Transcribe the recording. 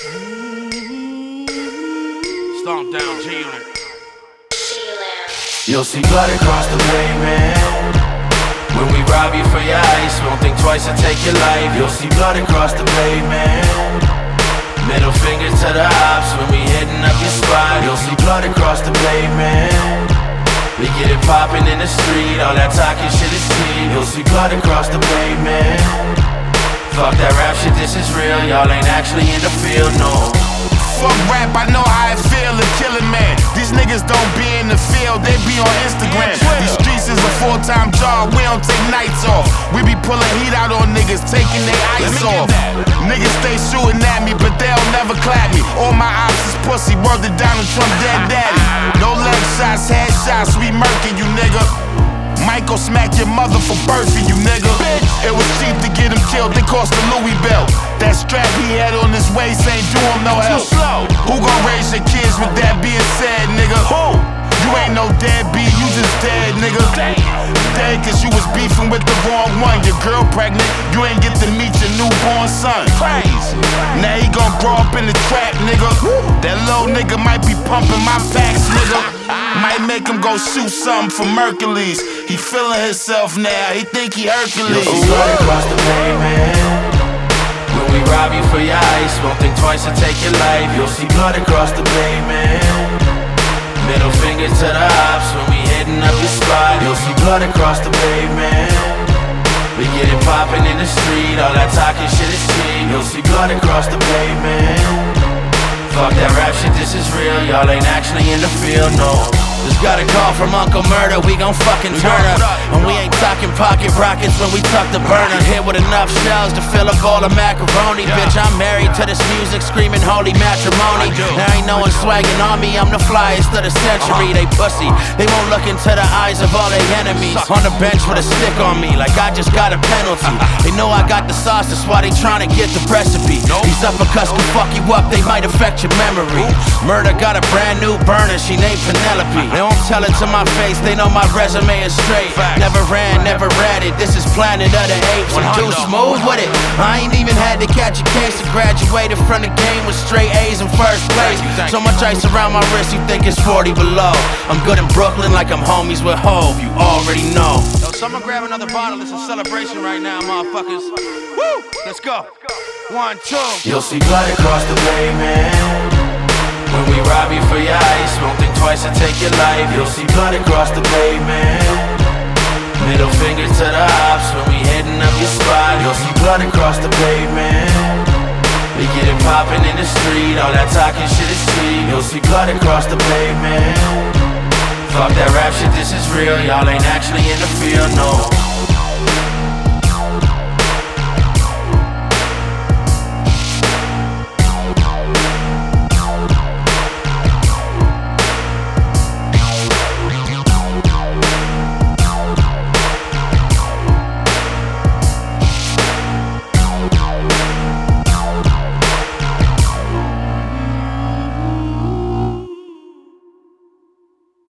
Stomp down G-Unit. You'll see blood across the pavement when we rob you for your ice. Won't think twice and take your life. You'll see blood across the pavement. Middle finger to the ops when we hitting up your spot. You'll see blood across the pavement. We get it poppin' in the street. All that talking shit is cheap. You'll see blood across the pavement. Fuck that rap shit, this is real. Y'all ain't actually in the field, no. Fuck rap, I know how it feel to kill a man. These niggas don't be in the field, they be on Instagram. These streets is a full-time job, we don't take nights off. We be pulling heat out on niggas, taking their ice off. Niggas stay shooting at me, but they'll never clap me. All my ops is pussy, word to Donald Trump, dead daddy. No leg shots, head shots, we murking you, nigga. Michael smack your mother for birthing you, nigga. It was cheap to get him killed, they cost a Louis belt. That strap he had on his waist ain't do him no help. Who gon' raise your kids with that being said, nigga? Who? You ain't no deadbeat, you just dead, nigga. Dead cause you was beefing with the wrong one. Your girl pregnant, you ain't get to meet your newborn son. Crazy. Now he gon' grow up in the trap, nigga. That little nigga might be pumping my packs, nigga. Might make him go shoot something for Mercules. He feeling himself now, he think he Hercules. You'll see blood across the pavement when we rob you for your ice. Won't think twice and take your life. You'll see blood across the pavement. Middle finger to the ops when we hitting up your spot. You'll see blood across the pavement. We get it poppin' in the street. All that talking shit is cheap. You'll see blood across the pavement. Fuck that rap shit, this is real. Y'all ain't actually in the field, no. Just got a call from Uncle Murder, we gon' fucking turn up. And we ain't talking pocket rockets when we tuck the burner. Hit with enough shells to fill a bowl of macaroni. Bitch, I'm married to this music, screaming holy matrimony. There ain't no one swagging on me, I'm the flyest of the century. They pussy, they won't look into the eyes of all their enemies. On the bench with a stick on me, like I just got a penalty. They know I got the sauce, that's why they tryna get the recipe. These uppercuts can fuck you up, they might affect your memory. Murder got a brand new burner, she named Penelope. They don't tell it to my face, they know my resume is straight. Never ran, never read it, this is Planet of the Apes. I'm too smooth with it, I ain't even had to catch a case. I graduated from the game with straight A's in first place. So much ice around my wrist, you think it's 40 below. I'm good in Brooklyn like I'm homies with Hove, you already know. Yo, someone grab another bottle, it's a celebration right now, motherfuckers. Woo! Let's go. 1, 2. You'll see blood across the pavement when we rob you for your ice. Won't think twice and take your life. You'll see blood across the pavement. Middle finger to the ops when we hitting up your spot. You'll see blood across the pavement. We get it poppin' in the street. All that talking shit is cheap. You'll see blood across the pavement. Fuck that rap shit, this is real. Y'all ain't actually in the field, no.